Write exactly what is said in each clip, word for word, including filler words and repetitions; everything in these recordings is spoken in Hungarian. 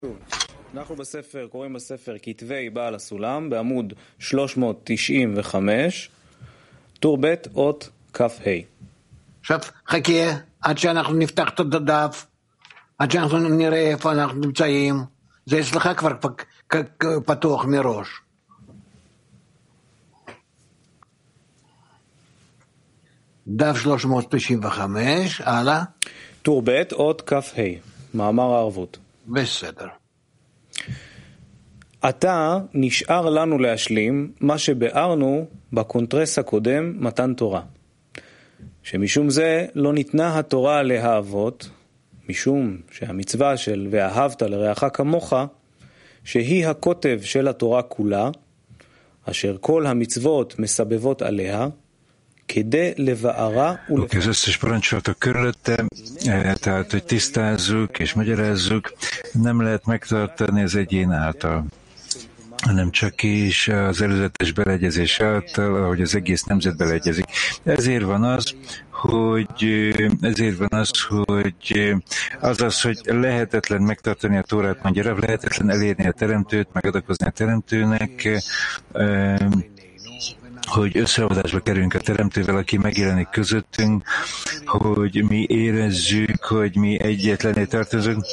אנחנו בספר, קוראים בספר כתבי בעל הסולם בעמוד שלוש מאות תשעים וחמש, טור ב' אות כ"ה. עכשיו חכה עד שאנחנו נפתח את הדף, עד שאנחנו נראה איפה אנחנו נמצאים. זה אצלך כבר פתוח מראש. דף שלוש מאות תשעים וחמש, הלאה. טור ב' אות כ"ה, מאמר הערבות. בסדר. עתה נשאר לנו להשלים מה שבארנו בקונטרס הקודם מתן תורה, שמשום זה לא ניתנה התורה להאבות, משום שהמצווה של ואהבת לרעך כמוך, שהיא הכותב של התורה כולה, אשר כל המצוות מסבבות עליה, kede levaara ul. Az összes parancsolatok körülötte, tehát hogy tisztázzuk és magyarázzuk, nem lehet megtartani az egyén által, hanem csak is az előzetes beleegyezés által, ahogy az egész nemzet beleegyezik. Ezért van az, hogy ezért van az, hogy az az, hogy lehetetlen megtartani a Tórát, mondja Rav, lehetetlen elérni a teremtőt, megadakozni a teremtőnek, hogy összeadásba kerülünk a teremtővel, aki megjelenik közöttünk, hogy mi érezzük, hogy mi egyetlené tartozunk,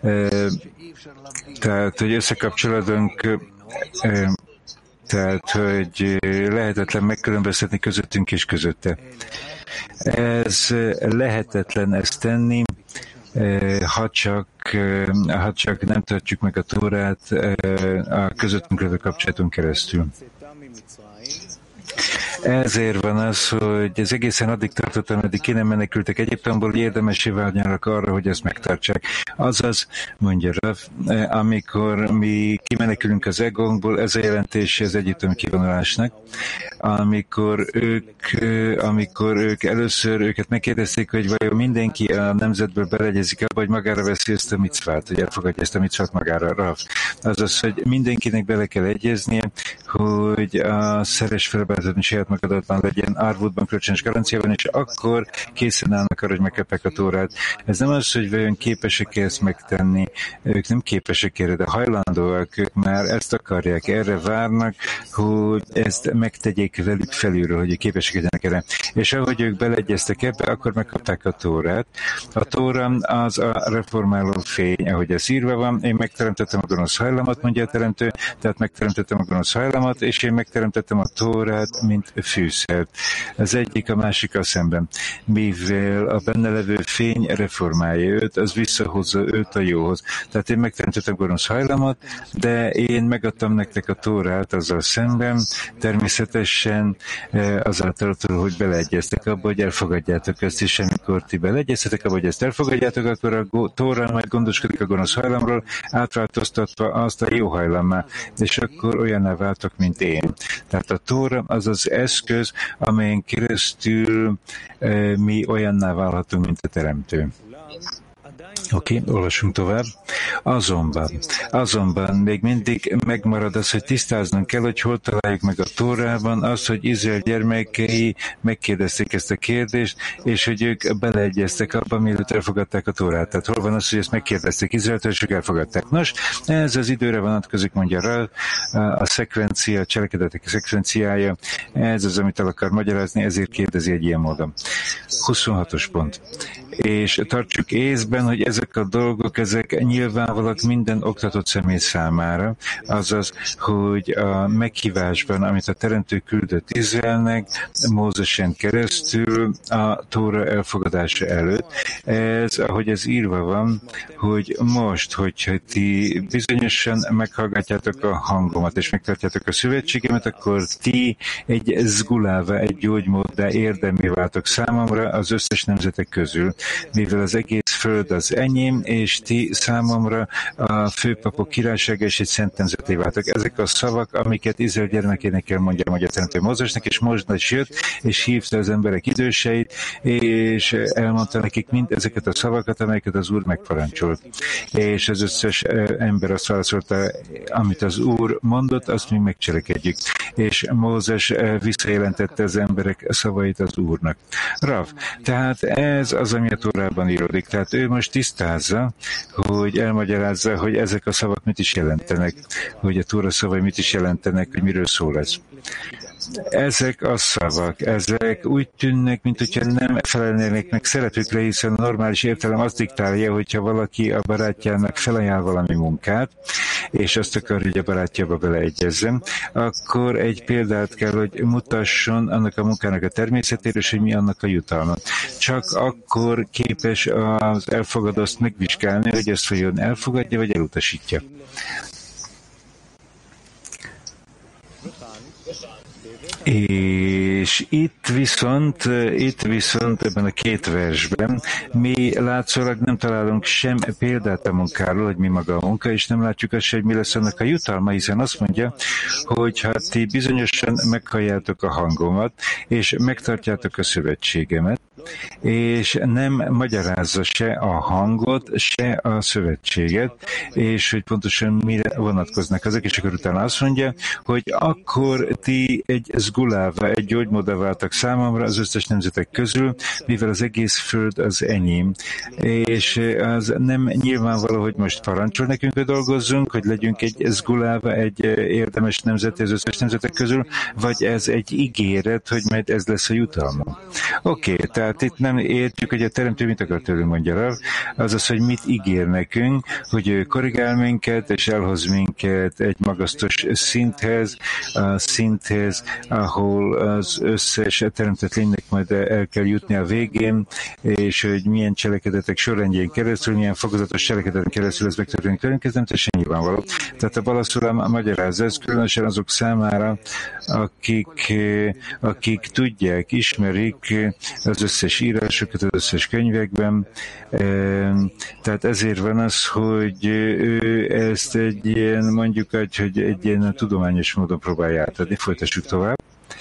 tehát, hogy összekapcsolódunk, tehát, hogy lehetetlen megkülönböztetni közöttünk és közötte. Ez lehetetlen ezt tenni, ha csak, ha csak nem tartjuk meg a Tórát a közöttünk lévő kapcsolatunk keresztül. Ezért van az, hogy ez egészen addig tartott, ameddig ki nem menekültek Egyiptomból, érdemesé váljanak arra, hogy ezt megtartsák. Azaz, mondja Rav, amikor mi kimenekülünk az Egónkból, ez a jelentése az egyiptomi kivonulásnak. Amikor ők, amikor ők először őket megkérdezték, hogy vajon mindenki a nemzetből beleegyezik abba, hogy magára veszi ezt a micvát, hogy elfogadja ezt a micvát magára, Rav. Azaz, hogy mindenkinek bele kell egyeznie, hogy a szeres felbázatni saját magadatban legyen, árvódban, kölcsönös garanciában, és akkor készen állnak arra, hogy megkapják a Tórát. Ez nem az, hogy vajon képesek ezt megtenni, ők nem képesek erre, de hajlandóak, ők már ezt akarják, erre várnak, hogy ezt megtegyék velük felülről, hogy képesek legyenek erre. És ahogy ők beleegyeztek ebbe, akkor megkapták a Tórát. A Tóra az a reformáló fény, ahogy ez írva van, én megteremtettem a gonosz hajlamat, mondja a teremtő, tehát megteremtettem a gonosz hajlamat, és én megteremtettem a Tórát, mint fűszert. Az egyik a másikkal szemben. Mivel a benne levő fény reformálja őt, az visszahozza őt a jóhoz. Tehát én megteremtettem gonosz hajlamat, de én megadtam nektek a Tórát azzal szemben, természetesen azáltal, hogy beleegyeztek abba, hogy elfogadjátok ezt, és amikor ti beleegyeztetek abba, hogy ezt elfogadjátok, akkor a Tóra majd gondoskodik a gonosz hajlamról, átváltoztatva azt a jó hajlammá, és akkor olyanná váltok, mint én. Tehát a Tóra az az eszköz, amelyen keresztül e, mi olyanná válhatunk, mint a teremtő. Oké, okay, olvasunk tovább. Azonban, azonban még mindig megmarad az, hogy tisztáznunk kell, hogy hol találjuk meg a Tórában azt, hogy Izrael gyermekei megkérdezték ezt a kérdést, és hogy ők beleegyeztek abban, mielőtt elfogadták a Tórát. Tehát hol van az, hogy ezt megkérdezték Izraeltől, és ők elfogadták. Nos, ez az időre vonatkozik, mondja rá, a szekvencia, a cselekedetek szekvenciája, ez az, amit el akar magyarázni, ezért kérdezi egy ilyen módon. huszonhatos pont. És tartsuk észben, hogy ezek a dolgok, ezek nyilvánvalóak minden oktatott személy számára, azaz, hogy a meghívásban, amit a teremtő küldött Izraelnek, Mózesen keresztül a Tóra elfogadása előtt, ez, ahogy ez írva van, hogy most, hogyha ti bizonyosan meghallgatjátok a hangomat, és megtartjátok a szövetségemet, akkor ti egy zgulává, egy gyógymóddá érdemé váltok számomra az összes nemzetek közül, mivel az egész föld az enyém, és ti számomra a főpapok királysága és egy szent nemzeté váltak. Ezek a szavak, amiket Izrael gyermekének kell mondja, mondja a teremtő Mózesnek, és most jött, és hívta az emberek időseit, és elmondta nekik mind ezeket a szavakat, amelyeket az Úr megparancsolt. És az összes ember azt válaszolta, amit az Úr mondott, azt mi megcselekedjük. És Mózes visszajelentette az emberek szavait az Úrnak. Rav, tehát ez az, ami a Tórában íródik. Tehát ő most tisztázza, hogy elmagyarázza, hogy ezek a szavak mit is jelentenek, hogy a Tóra szavai mit is jelentenek, hogy miről szól ez. Ezek a szavak, ezek úgy tűnnek, mint hogyha nem felelnének meg szerepükre, hiszen a normális értelem azt diktálja, hogyha valaki a barátjának felajánl valami munkát, és azt akar, hogy a barátjába beleegyezzen, akkor egy példát kell, hogy mutasson annak a munkának a természetére, és hogy mi annak a jutalma. Csak akkor képes az elfogadó azt megvizsgálni, hogy ezt vajon elfogadja, vagy elutasítja. És itt viszont, itt viszont ebben a két versben mi látszólag nem találunk sem példát a munkáról, hogy mi maga a munka, és nem látjuk azt sem, hogy mi lesz annak a jutalma, hiszen azt mondja, hogy ha ti bizonyosan meghalljátok a hangomat, és megtartjátok a szövetségemet, és nem magyarázza se a hangot, se a szövetséget, és hogy pontosan mire vonatkoznak azok, és akkor utána azt mondja, hogy akkor ti egy zguláva, egy gyógymódra váltak számomra az összes nemzetek közül, mivel az egész föld az enyém. És az nem nyilvánvaló, hogy most parancsol nekünk, hogy dolgozzunk, hogy legyünk egy zguláva, egy érdemes nemzet az összes nemzetek közül, vagy ez egy ígéret, hogy majd ez lesz a jutalma. Oké, okay, tehát itt nem értjük, hogy a teremtő mit akar tőlünk, mondja Rav, azaz, hogy mit ígér nekünk, hogy ő korrigál minket, és elhoz minket egy magasztos szinthez, a szinthez, ahol az összes teremtett lénynek majd el kell jutni a végén, és hogy milyen cselekedetek sorrendjén keresztül, milyen fokozatos cselekedeten keresztül ez megtörténik velünk, ez nem teljesen nyilvánvaló. Tehát a Balaszulám magyarázza ezt, különösen azok számára, akik, akik tudják, ismerik az összes írásokat, az összes könyvekben. Tehát ezért van az, hogy ő ezt egy ilyen, mondjuk, hogy egy ilyen tudományos módon próbálja átadni. Folytassuk tovább.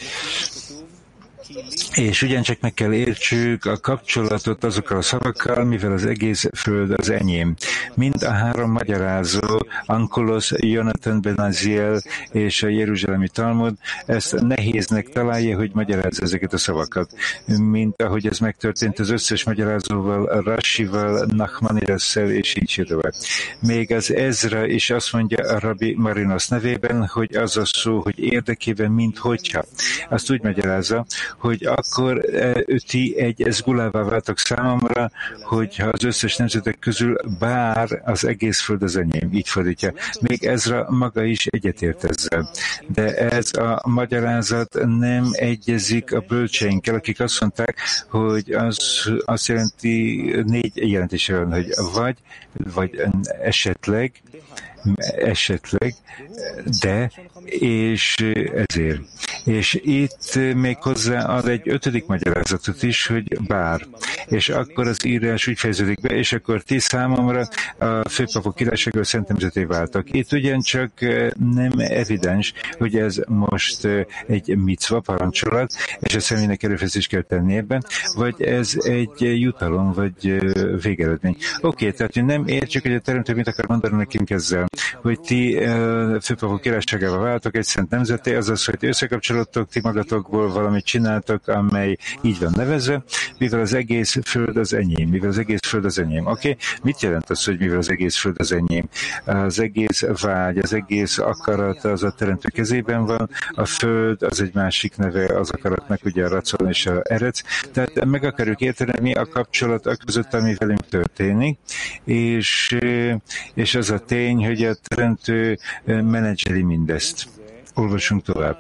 És ugyancsak meg kell értsük a kapcsolatot azokkal a szavakkal, mivel az egész föld az enyém. Mind a három magyarázó, Ankolos, Jonathan Ben Aziel és a Jeruzsálemi Talmud ezt nehéznek találja, hogy magyarázza ezeket a szavakat. Mint ahogy ez megtörtént az összes magyarázóval, Rashival, Nachmanidesszel és így tovább. Még az Ezra is azt mondja a Rabbi Marinos nevében, hogy az a szó, hogy érdekében, mint hogyha. Azt úgy magyarázza, hogy akkor ti egy zgulává váltak számomra, hogyha az összes nemzetek közül bár az egész föld az enyém. Így fordítja. Még Ezra maga is egyetért ezzel. De ez a magyarázat nem egyezik a bölcseinkkel, akik azt mondták, hogy az azt jelenti, négy jelentése van, hogy vagy, vagy esetleg, esetleg, de, és ezért. És itt még hozzáad egy ötödik magyarázatot is, hogy bár. És akkor az írás úgy fejeződik be, és akkor ti számomra a főpapok királyságról szent nemzeté váltak. Itt ugyancsak nem evidens, hogy ez most egy micva parancsolat, és a személynek erőfeszítést kell tenni ebben, vagy ez egy jutalom, vagy végeredmény. Oké, okay, tehát nem értjük, hogy a teremtő mit akar mondani nekünk ezzel, hogy ti főpapok királyságával váltok egy szent nemzeté, azaz, hogy összekapcsolódtok, ti magatokból valamit csináltok, amely így van nevezve, mivel az egész föld az enyém, mivel az egész föld az enyém. Oké? Okay? Mit jelent az, hogy mivel az egész föld az enyém? Az egész vágy, az egész akarat az a teremtő kezében van, a föld az egy másik neve az akaratnak, ugye a racon és a erec. Tehát meg akarjuk érteni, mi a kapcsolat a között, ami velünk történik, és, és az a tény, hogy a teremtő menedzseli mindezt. Olvasunk tovább.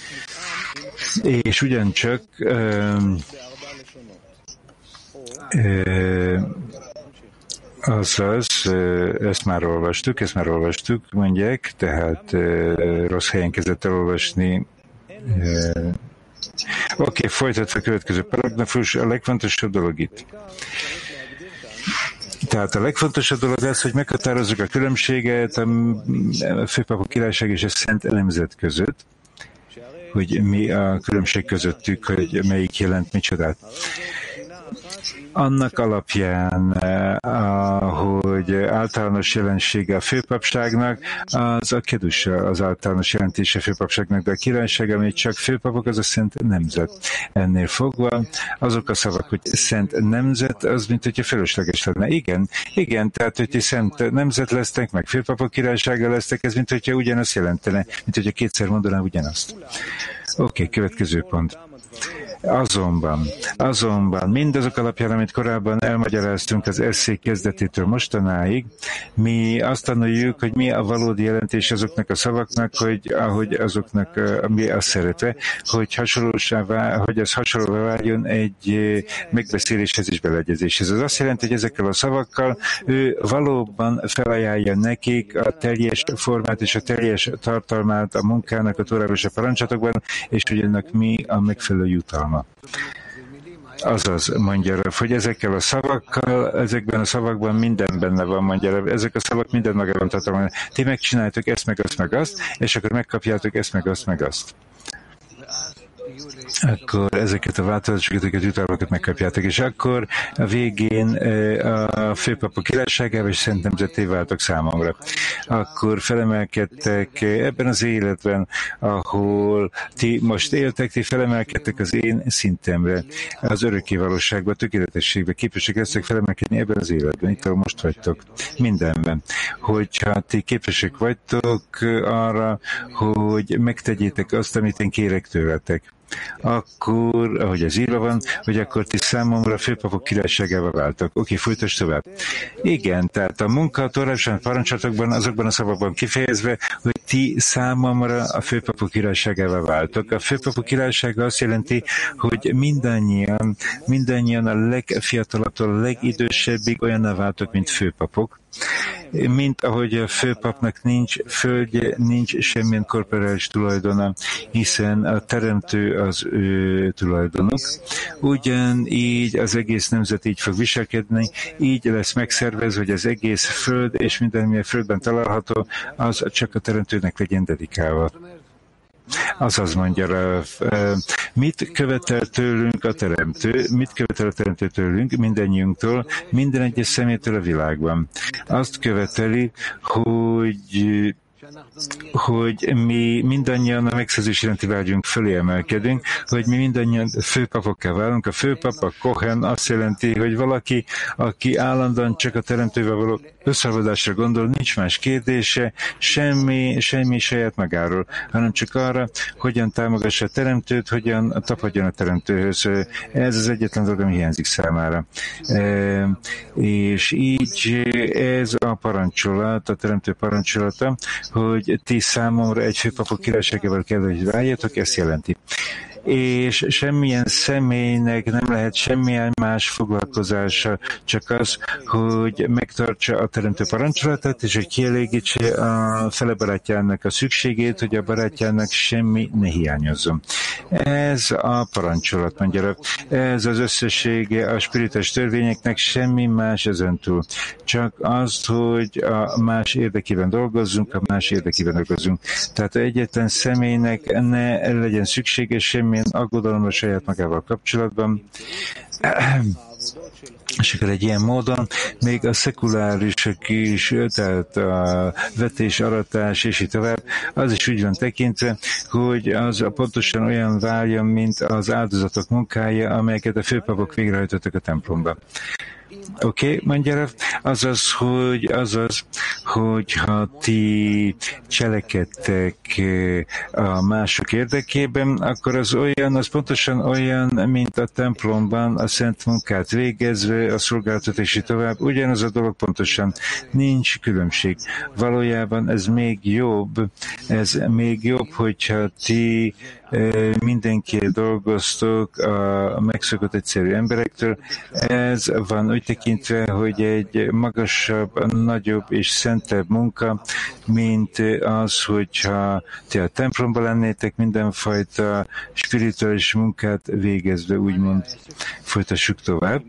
És ugyancsak ö, ö, azaz, ezt már olvastuk, ezt már olvastuk, mondják, tehát ö, rossz helyen kezdett elolvasni. Oké, okay, folytatva a következő paragrafus, a legfontosabb dolog itt. Tehát a legfontosabb dolog az, hogy meghatározzuk a különbséget a főpapok királyság és a szent nemzet között, hogy mi a különbség közöttük, hogy melyik jelent micsodát. annak alapján, hogy általános jelensége a főpapságnak, az a kedus az általános jelentése a főpapságnak, de a királyság, ami csak főpapok, az a szent nemzet. Ennél fogva azok a szavak, hogy szent nemzet, az mint hogyha felesleges lenne. Igen, igen, tehát hogy ti szent nemzet lesztek, meg főpapok királysága lesztek, ez mint hogyha ugyanazt jelentene, mint hogyha kétszer mondaná ugyanazt. Oké, okay, következő pont. Azonban, azonban mindazok alapján, amit korábban elmagyaráztunk az eszék kezdetétől mostanáig, mi azt tanuljuk, hogy mi a valódi jelentés azoknak a szavaknak, hogy ahogy azoknak mi a szerepe, hogy hasonlósá, hogy ez hasonlóvá váljon egy megbeszéléshez és beleegyezéshez. Ez azt jelenti, hogy ezekkel a szavakkal ő valóban felajánlja nekik a teljes formát és a teljes tartalmát a munkának a Tórában és a parancsatokban, és hogy ennek mi a megfelelő jutalma. Azaz, mondja Rav, hogy ezekkel a szavakkal, ezekben a szavakban minden benne van, mondja Rav, ezek a szavak minden magában tartalmaznak. Ti megcsináltok ezt, meg azt, meg azt, és akkor megkapjátok ezt, meg azt, meg azt. Akkor ezeket a változásokat, ezeket a jutalmakat megkapjátok, és akkor a végén a főpapok királyságával és szent nemzetté váltok számomra. Akkor felemelkedtek ebben az életben, ahol ti most éltek, ti felemelkedtek az én szintemre, az örökké valóságban, tökéletességben, képesek lesztek felemelkedni ebben az életben, itt ahol most vagytok, mindenben. Hogyha ti képesek vagytok arra, hogy megtegyétek azt, amit én kérek tőletek, akkor, ahogy ez írva van, hogy akkor ti számomra főpapok királyságával váltak. Oké, folytasd tovább. Igen, tehát a munka a Tórában, parancsatokban, azokban a szavakban kifejezve, hogy ti számomra a főpapok királyságával váltok. A főpapok királysága azt jelenti, hogy mindannyian, mindannyian a legfiatalabbtól a legidősebbig olyanná váltok, mint főpapok, mint ahogy a főpapnak nincs földje, nincs semmilyen korporális tulajdona, hiszen a teremtő az ő tulajdonuk. Ugyanígy az egész nemzet így fog viselkedni, így lesz megszervezve, hogy az egész föld és minden, ami a földben található, az csak a teremtőnek legyen dedikálva. Azaz mondja, mit követel tőlünk a teremtő, mit követel a teremtő tőlünk, mindennyiunktól, minden egyes szemétől a világban. Azt követeli, hogy hogy mi mindannyian a megszerzés iránti vágyunk fölé emelkedünk, hogy mi mindannyian főpapokká válunk. A főpap, a Kohen azt jelenti, hogy valaki, aki állandóan csak a teremtővel való összeolvadásra gondol, nincs más kérdése, semmi, semmi saját magáról, hanem csak arra, hogyan támogassa a teremtőt, hogyan tapadjon a teremtőhöz. Ez az egyetlen dolog, ami hiányzik számára. E, és így ez a parancsolat, a teremtő parancsolata, hogy ti számomra egy főpapok királyságával kell, hogy váljatok, ezt jelenti. És semmilyen személynek nem lehet semmilyen más foglalkozása, csak az, hogy megtartsa a teremtő parancsolatát, és hogy kielégítse a fele barátjának a szükségét, hogy a barátjának semmi ne hiányozzon. Ez a parancsolat, mondja, ez az összessége a spiritus törvényeknek, semmi más ezentúl. Csak az, hogy a más érdekében dolgozzunk, a más érdekében dolgozzunk. Tehát egyetlen személynek ne legyen szüksége semmi aggodalomra saját magával kapcsolatban, és akkor egy ilyen módon még a szekulárisok is, tehát a vetés, aratás és így tovább, az is úgy van tekintve, hogy az pontosan olyan váljon, mint az áldozatok munkája, amelyeket a főpapok végrehajtottak a templomba. Oké, okay, mondja Rav, azaz, hogy, azaz, hogyha ti cselekedtek a mások érdekében, akkor az olyan, az pontosan olyan, mint a templomban a szent munkát végezve, a szolgálatot és így tovább. Ugyanaz a dolog pontosan, nincs különbség. Valójában ez még jobb, ez még jobb, hogyha ti mindenki dolgoztok a megszokott egyszerű emberektől. Ez van úgy tekintve, hogy egy magasabb, nagyobb és szentebb munka, mint az, hogyha ti a templomban lennétek, mindenfajta spirituális munkát végezve, úgymond folytassuk tovább.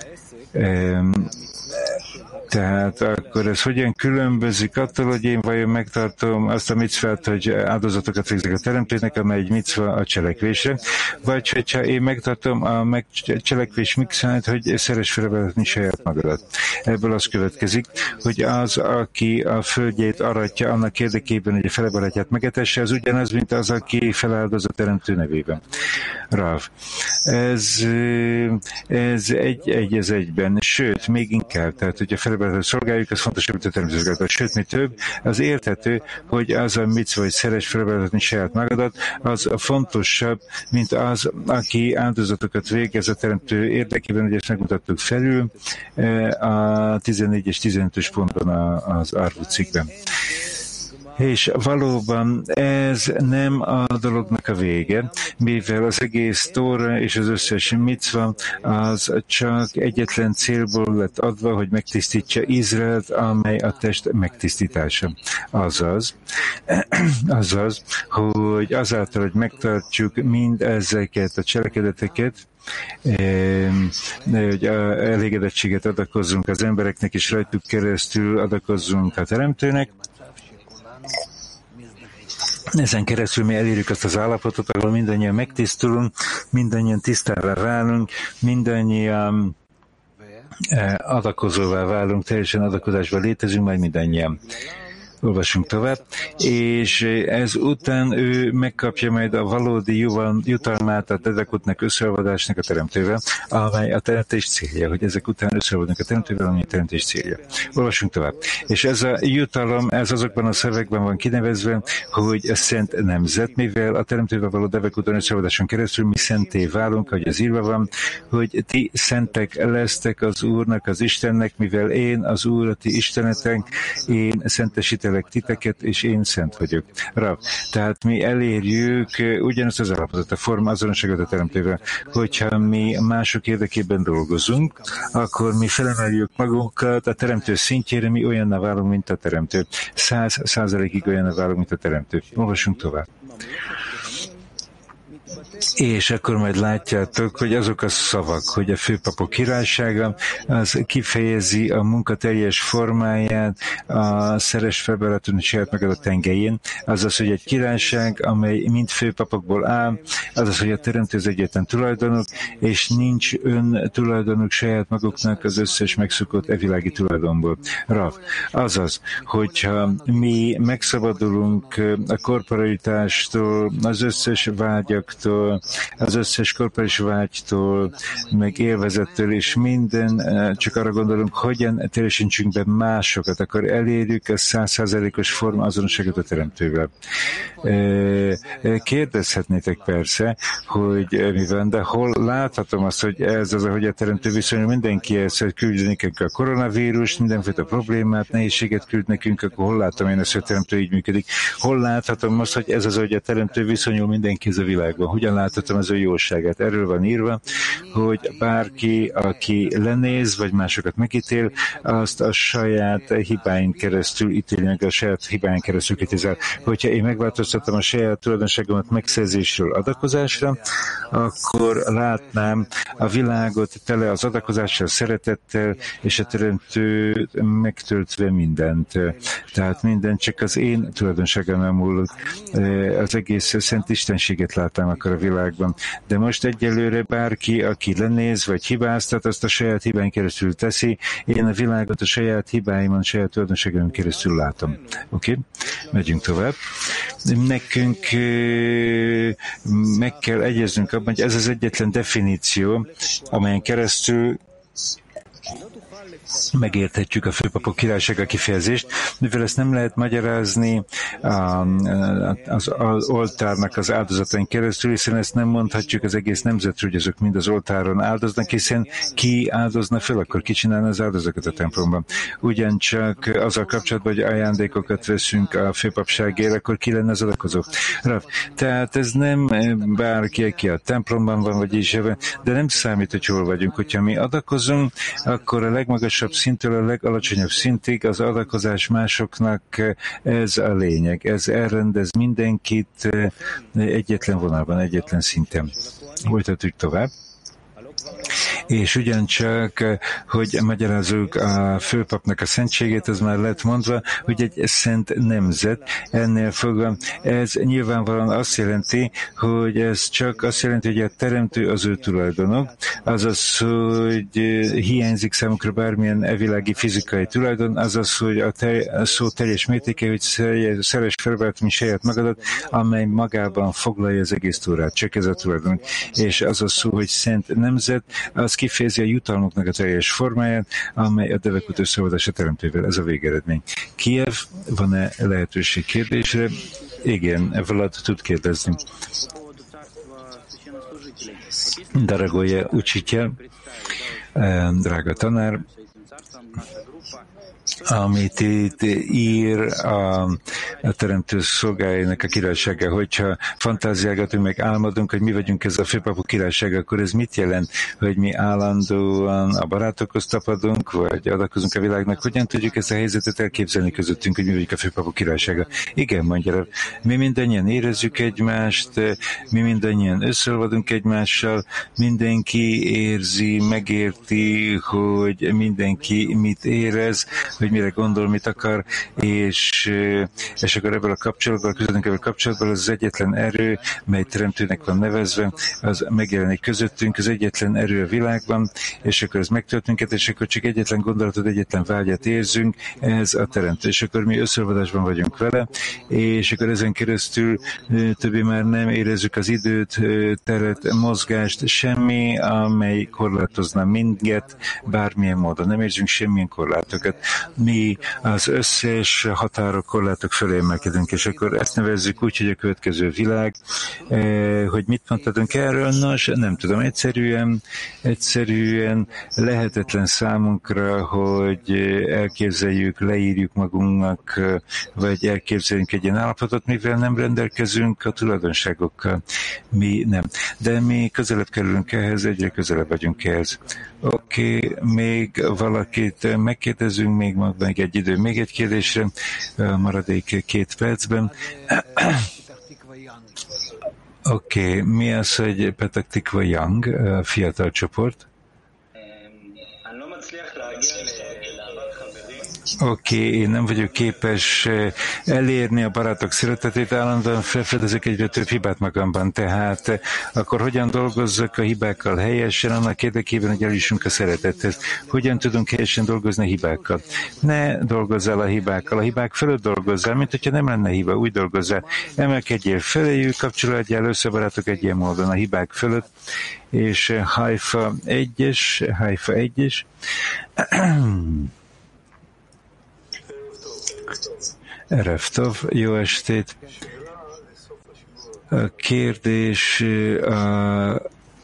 Tehát akkor ez hogyan különbözik attól, hogy én vajon megtartom azt a micvát, hogy áldozatokat végzek a teremtőnek, amely egy micva a cselekvésre, vagy hogyha én megtartom a meg cselekvés mixát, hogy szeres felvezetni saját magadat. Ebből az következik, hogy az, aki a földjét aratja annak érdekében, hogy a fele barátját megetesse, az ugyanaz, mint az, aki feláldoz a teremtő nevében. Rav. Ez, ez egy, egy ez egyben, sőt, még inkább, tehát, hogy a fele szolgáljuk, az fontosabb, mint a természetesen. Sőt, mi több, az érthető, hogy az a micva, hogy szeres felvezetni saját magadat, az fontosabb, mint az, aki áldozatokat végez a teremtő érdekében, hogy ezt megmutattuk felül a tizennégy és tizenötös pontban az Arvu cikkben. És valóban ez nem a dolognak a vége, mivel az egész Tóra és az összes micva az csak egyetlen célból lett adva, hogy megtisztítsa Izraelt, amely a test megtisztítása. Azaz, azaz, hogy azáltal, hogy megtartjuk mind ezeket a cselekedeteket, hogy elégedettséget adakozzunk az embereknek, és rajtuk keresztül adakozzunk a teremtőnek, ezen keresztül mi elérjük azt az állapotot, ahol mindannyian megtisztulunk, mindannyian tisztára válunk, mindannyian adakozóvá válunk, teljesen adakozásban létezünk, majd mindannyian. Olvasunk tovább, és ez után ő megkapja majd a valódi jutalmát a Tedekutnak összeolvadásnak a teremtővel, amely a teremtés célja, hogy ezek után összeolvadnak a teremtővel, amely a teremtés célja. Olvasunk tovább. És ez a jutalom, ez azokban a szövegben van kinevezve, hogy a szent nemzet, mivel a teremtővel való Devekután összeolvadáson keresztül mi szenté válunk, ahogy az írva van, hogy ti szentek lesztek az Úrnak, az Istennek, mivel én az Úr, a ti Istenetek, én szentesítelek titeket, és én szent vagyok. Rav. Tehát mi elérjük ugyanazt az állapotot, a forma azonosságot a teremtővel, hogyha mi mások érdekében dolgozunk, akkor mi felemeljük magunkat a teremtő szintjére, mi olyanná válunk, mint a teremtő. Száz százalékig olyanná válunk, mint a teremtő. Olvasunk tovább. És akkor majd látjátok, hogy azok a szavak, hogy a főpapok királysága, az kifejezi a munka teljes formáját a szeres felbeletűnő saját magad a tengelyén, azaz, hogy egy királyság, amely mind főpapokból áll, azaz, hogy a teremtő az egyetlen tulajdonuk, és nincs ön tulajdonuk saját maguknak az összes megszokott evilági tulajdonból. Rav. Azaz, hogyha mi megszabadulunk a korporalitástól, az összes vágyaktól, az összes korporális vágytól, meg élvezettől, és minden, csak arra gondolunk, hogyan teljesítsünk be másokat, akkor elérjük a száz százalékos forma azonosságot a teremtővel. Kérdezhetnétek persze, hogy mi van, de hol láthatom azt, hogy ez az, ahogy a teremtő viszonyul mindenkihez, hogy küldjön nekünk a koronavírus, mindenféle problémát, nehézséget küld nekünk, akkor hol látom én ezt, hogy a teremtő így működik? Hol láthatom azt, hogy ez az, hogy a teremtő viszonyul mindenkihez a világban? Hogyan láthatom az ő jóságát? Erről van írva, hogy bárki, aki lenéz, vagy másokat megítél, azt a saját hibáin keresztül ítéli meg, a saját hibáin keresztül kritizál. Hogyha én megváltoztatom a saját tulajdonságomat megszerzésről adakozásra, akkor látnám a világot tele az adakozással, szeretettel, és a teremtő megtöltve mindent. Tehát minden csak az én tulajdonságommal múlik. Az egész szent istenséget látnám akkor a világban. De most egyelőre bárki, aki lenéz, vagy hibáztat, azt a saját hibáin keresztül teszi. Én a világot a saját hibáimon, a saját tulajdonságomon keresztül látom. Oké? Okay? Megyünk tovább. Nekünk meg kell egyeznünk abban, hogy ez az egyetlen definíció, amelyen keresztül megérthetjük a főpapok királysága kifejezést, mivel ezt nem lehet magyarázni az, az oltárnak az áldozatain keresztül, hiszen ezt nem mondhatjuk az egész nemzetről, hogy azok mind az oltáron áldoznak, hiszen ki áldozna fel, akkor ki csinálna az áldozatokat a templomban. Ugyancsak azzal kapcsolatban, hogy ajándékokat veszünk a főpapságért, akkor ki lenne az adakozó. Rav. Tehát ez nem bárki, aki a templomban van, vagy is, de nem számít, hogy hol vagyunk. Hogyha mi adakozunk, akkor a legmagasabb legmagasabb szinttől a legalacsonyabb szintig az adakozás másoknak, ez a lényeg. Ez elrendez mindenkit egyetlen vonalban, egyetlen szinten. Folytatjuk tovább. És ugyancsak, hogy magyarázzuk a főpapnak a szentségét, az már lett mondva, hogy egy szent nemzet. Ennél fogva ez nyilvánvalóan azt jelenti, hogy ez csak azt jelenti, hogy a teremtő az ő tulajdonok, azaz, hogy hiányzik számukra bármilyen evilági fizikai tulajdon, azaz, hogy a, te, a szó teljes mértéke, hogy szeres felvált, mint saját magadat, amely magában foglalja az egész Tórát, csak ez a tulajdon. És az a szó, hogy szent nemzet, az kifejezi a jutalmuknak a teljes formáját, amely a devek összeolvadása teremtővel. Ez a végeredmény. Kiev, van-e lehetőség kérdésre? Igen, Vlad tud kérdezni. Daragoje учитель, drága tanár, amit itt ír a, a teremtő szolgájának a királysága, hogyha fantáziálgatunk, meg álmodunk, hogy mi vagyunk ez a főpapok királysága, akkor ez mit jelent, hogy mi állandóan a barátokhoz tapadunk, vagy adakozunk a világnak? Hogyan tudjuk ezt a helyzetet elképzelni közöttünk, hogy mi vagyunk a főpapok királysága? Igen, mondja, mi mindannyian érezzük egymást, mi mindannyian összeolvadunk egymással, mindenki érzi, megérti, hogy mindenki mit érez, hogy mire gondol, mit akar, és, és akkor ebből a kapcsolatban, közöttünk ebből a kapcsolatban az, az egyetlen erő, mely teremtőnek van nevezve, az megjelenik közöttünk, az egyetlen erő a világban, és akkor ez megtölt minket, és akkor csak egyetlen gondolatot, egyetlen vágyat érzünk, ez a teremtő, és akkor mi összeolvadásban vagyunk vele, és akkor ezen keresztül többé már nem érezzük az időt, teret, mozgást, semmi, amely korlátozna minket bármilyen módon. Nem érzünk semmilyen korlátokat. Mi az összes határok, korlátok fölé emelkedünk, és akkor ezt nevezzük úgy, hogy a következő világ, eh, hogy mit mondhatunk erről? Nos, nem tudom, egyszerűen, egyszerűen lehetetlen számunkra, hogy elképzeljük, leírjuk magunknak, vagy elképzeljünk egy ilyen állapotot, mivel nem rendelkezünk a tulajdonságokkal. Mi nem. De mi közelebb kerülünk ehhez, egyre közelebb vagyunk ehhez. Oké, okay, még valakit megkérdezünk, még még egy idő, még egy kérdésre, maradék két percben. Oké, okay, mi az, hogy Petak Tikva Young, fiatal csoport? Oké, okay, én nem vagyok képes elérni a barátok szeretetét, állandóan felfedezek egyre több hibát magamban, tehát akkor hogyan dolgozzak a hibákkal helyesen, annak érdekében, hogy eljussunk a szeretethez. Hogyan tudunk helyesen dolgozni a hibákkal? Ne dolgozzál a hibákkal, a hibák fölött dolgozzál, mint hogyha nem lenne hiba, úgy dolgozzál. Emelkedjél feléjük, kapcsolódjál össze barátok egy ilyen módon a hibák fölött, és Haifa egyes, Haifa egyes, Reftov, jó estét! A kérdés a,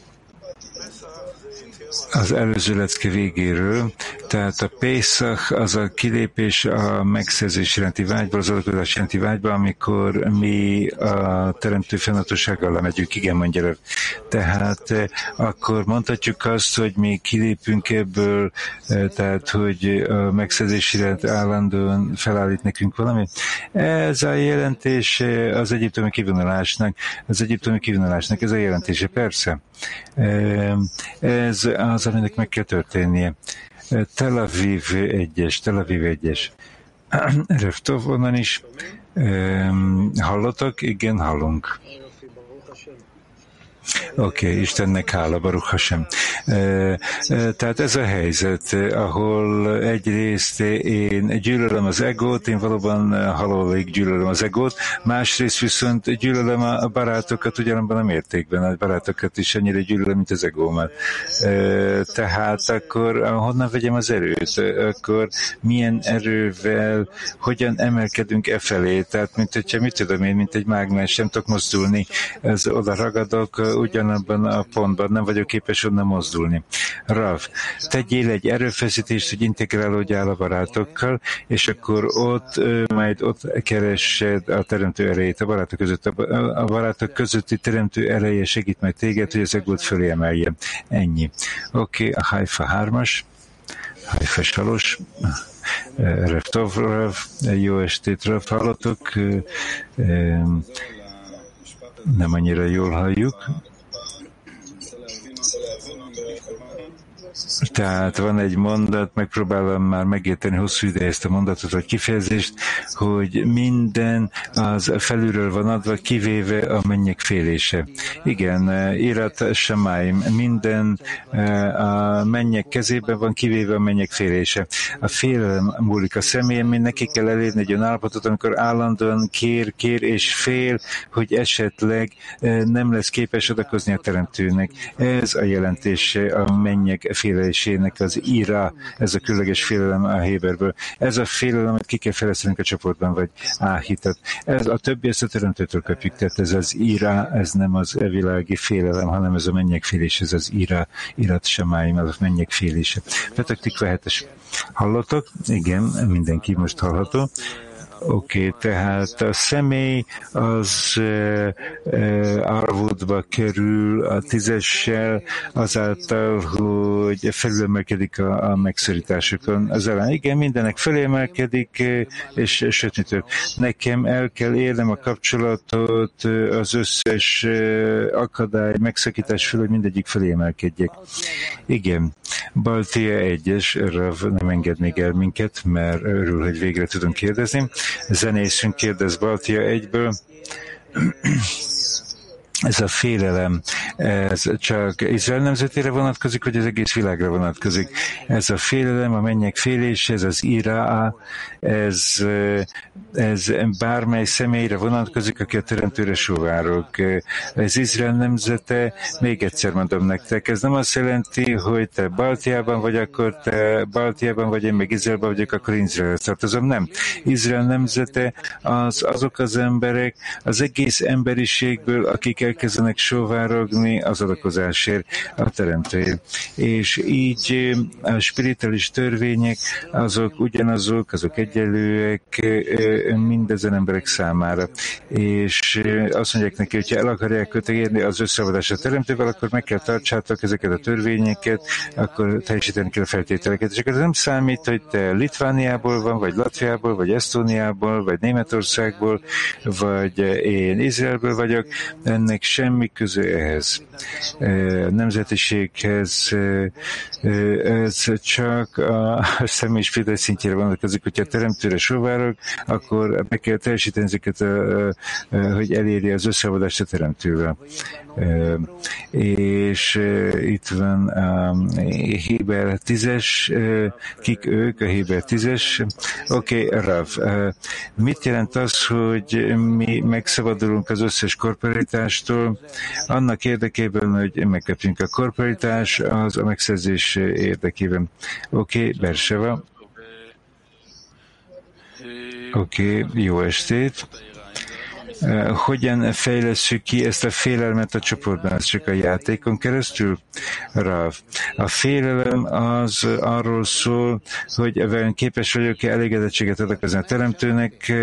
az előző lecke végéről, tehát a Pészach az a kilépés a megszerzés iránti vágyba, az adakozás iránti vágyba, amikor mi a teremtő fennhatósággal lemegyünk, igen, mondja. Tehát akkor mondhatjuk azt, hogy mi kilépünk ebből, tehát hogy a megszerzés iránt állandóan felállít nekünk valami. Ez a jelentés az egyiptomi kivonulásnak, az egyiptomi kivonulásnak, ez a jelentése, persze. Ez az, aminek meg kell történnie. Tel Aviv egyes, Tel Aviv egyes. Reftov onnan is. Hallottak? Igen, hallunk. Oké, okay, Istennek hála, Baruch Hashem. Tehát ez a helyzet, ahol egyrészt én gyűlölöm az egót, én valóban halólig gyűlölöm az egót, másrészt viszont gyűlölöm a barátokat ugyanabban a mértékben, a barátokat is annyira gyűlölöm, mint az egómat. Tehát akkor honnan vegyem az erőt? Akkor milyen erővel, hogyan emelkedünk e felé? Tehát, mint hogyha, mit tudom én, mint egy mágnes, nem tudok mozdulni, ez oda ragadok, ugyanabban a pontban nem vagyok képes onnan mozdulni. Rav, tegyél egy erőfeszítést, hogy integrálódjál a barátokkal, és akkor ott, majd ott keresed a teremtő erejét a barátok között. A barátok közötti teremtő ereje segít majd téged, hogy az egót fölé emelje. Ennyi. Oké, okay, a Haifa hármas. Hajfa Salos, Rev Tov Rav, jó estét Rav, hallottuk, nem annyira jól halljuk. Tehát van egy mondat, megpróbálom már megérteni hosszú ideje ezt a mondatot, vagy kifejezést, hogy minden az felülről van adva, kivéve a mennyek félése. Igen, Irat Shamáim, minden a mennyek kezében van, kivéve a mennyek félése. A félelem múlik a személyen, mint neki kell elérni egy olyan állapotot, amikor állandóan kér, kér és fél, hogy esetleg nem lesz képes adakozni a teremtőnek. Ez a jelentése a mennyek félésének az ira, ez a különleges félelem a Héberből. Ez a félelem, amit ki kell fejlesztenünk a csoportban, vagy áhítat. Ez a többi ezt a teremtőtől kapjuk, tehát ez az ira, ez nem az világi félelem, hanem ez a mennyek félés, ez az ira, irat semáim, ez a mennyek félése. Petek Tikva hetes. Hallottok? Igen, mindenki most hallható. Oké, okay, tehát a személy az uh, uh, arvódba kerül a tízessel azáltal, hogy felülemelkedik a, a megszorításokon. Az ellen, igen, mindenek felémelkedik, és sőt, mitől. Nekem el kell érnem a kapcsolatot az összes uh, akadály, megszakítás föl, hogy mindegyik felémelkedjek. Igen, Baltia egyes, Rav nem enged még el minket, mert örül, hogy végre tudom kérdezni. Zenészünk kérdez Baltia egyből. Ez a félelem, ez csak Izrael nemzetére vonatkozik, vagy az egész világra vonatkozik? Ez a félelem, a mennyek félése, ez az ira, ez, ez bármely személyre vonatkozik, aki a teremtőre sóvárog. Ez Izrael nemzete, még egyszer mondom nektek, ez nem azt jelenti, hogy te Baltiában vagy, akkor te Baltiában vagy, én meg Izraelben vagyok, akkor Izraelhez tartozom. Nem. Izrael nemzete az azok az emberek, az egész emberiségből, akik elkezdenek sóvárogni az adakozásért, a teremtőért. És így a spirituális törvények, azok ugyanazok, azok egyenlőek mindezen emberek számára. És azt mondják neki, hogyha el akarják érni az összeolvadást a teremtővel, akkor meg kell tartsátok ezeket a törvényeket, akkor teljesíteni kell a feltételeket. És akkor nem számít, hogy te Litvániából van, vagy Latviából, vagy Esztóniából, vagy Németországból, vagy én Izraelből vagyok, ennek semmi köze ehhez. A nemzetiséghez ez csak a személy spirituális szintjére vonatkozik, hogyha a teremtőre sóvárog, akkor meg kell teljesíteni ezeket, hogy elérje az összeolvadást a teremtővel. És itt van a Héber tízes, kik ők, a Héber tízes. Oké, okay, Rav, mit jelent az, hogy mi megszabadulunk az összes korporitástól, annak érdekében, hogy megkapjunk a korporitás, az a megszerzés érdekében. Oké, okay, Berseva. Oké, okay, jó estét. Hogyan fejlesszük ki ezt a félelmet a csoportban? Ez csak a játékon keresztül? Rav. A félelem az arról szól, hogy vajon képes vagyok-e elégedettséget adakozni a teremtőnek.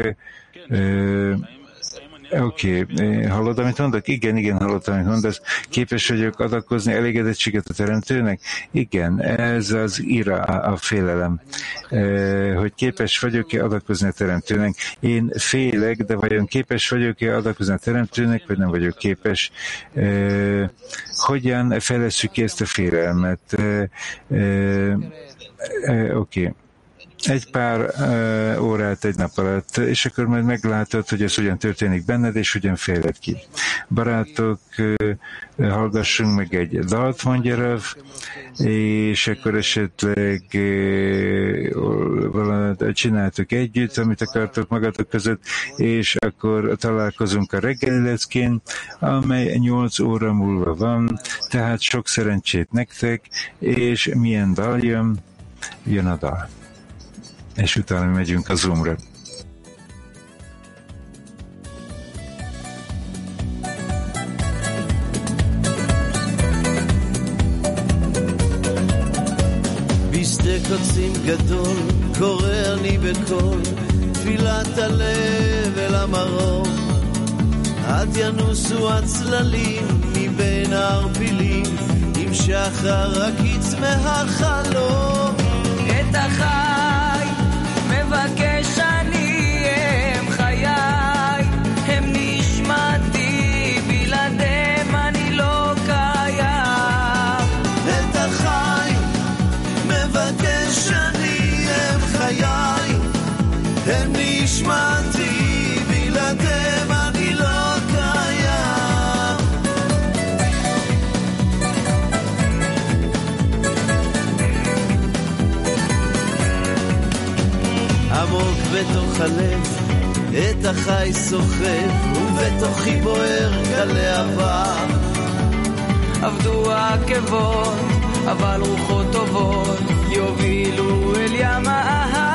Oké, okay. Hallod, amit mondok? Igen, igen, hallottam, amit mondasz. Képes vagyok adakozni elégedettséget a teremtőnek? Igen, ez az ira, a félelem. Hogy képes vagyok-e adakozni a teremtőnek? Én félek, de vajon képes vagyok-e adakozni a teremtőnek, vagy nem vagyok képes? Hogyan fejlesszük ki ezt a félelmet? Oké. Okay. Egy pár uh, órát egy nap alatt, és akkor majd meglátod, hogy ez hogyan történik benned, és hogyan fejled ki. Barátok, uh, hallgassunk meg egy dalt, mondja Rav, és akkor esetleg uh, valamit csináltok együtt, amit akartok magatok között, és akkor találkozunk a reggeli leckén, amely nyolc óra múlva van, tehát sok szerencsét nektek, és milyen dal jön? Jön a dal. És utána megyünk a Zoomra. בשדה קוצים גדול קורא אני בקול תפילת הלב אל המרום עד ינוסו הצללים מבין הערפילים עם שחר הקיץ מהחלום את החי, מבקש אני, הם חיי, הם נשמתי, בלעדיהם אני לא קיים. את החי, מבקש אני, הם חיי, הם נשמתי, בלעדיהם אני לא קיים. עמוק בתוך הלב את החי סוחב, ובתוכי בוער כלהבה. עבדו העקבות, אבל רוחות טובות יובילו אל ים האהבה.